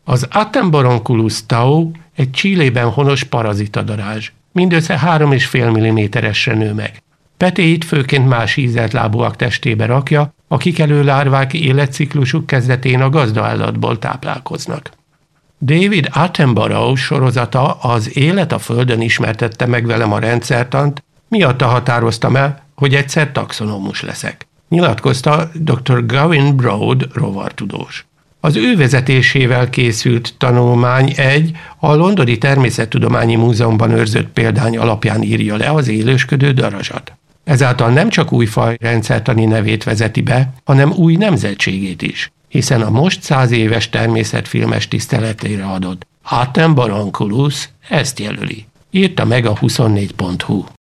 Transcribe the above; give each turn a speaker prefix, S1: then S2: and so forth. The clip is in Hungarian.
S1: Az Attenboronculus tau egy Chilében honos parazitadarázs. Mindössze 3,5 mm-esre nő meg. Petéit főként más ízeltlábúak testébe rakja, a kikelő lárvák életciklusuk kezdetén a gazdaállatból táplálkoznak. David Attenborough sorozata Az élet a Földön ismertette meg velem a rendszertant, miatta határoztam el, hogy egyszer taxonomus leszek. Nyilatkozta dr. Gavin Broad rovartudós. Az ő vezetésével készült tanulmány a Londoni Természettudományi Múzeumban őrzött példány alapján írja le az élősködő darazsat. Ezáltal nem csak új faj rendszertani nevét vezeti be, hanem új nemzetségét is, hiszen a most 100 éves természetfilmes tiszteletére adott Attenboronculus ezt jelöli. Írta meg a 24.hu.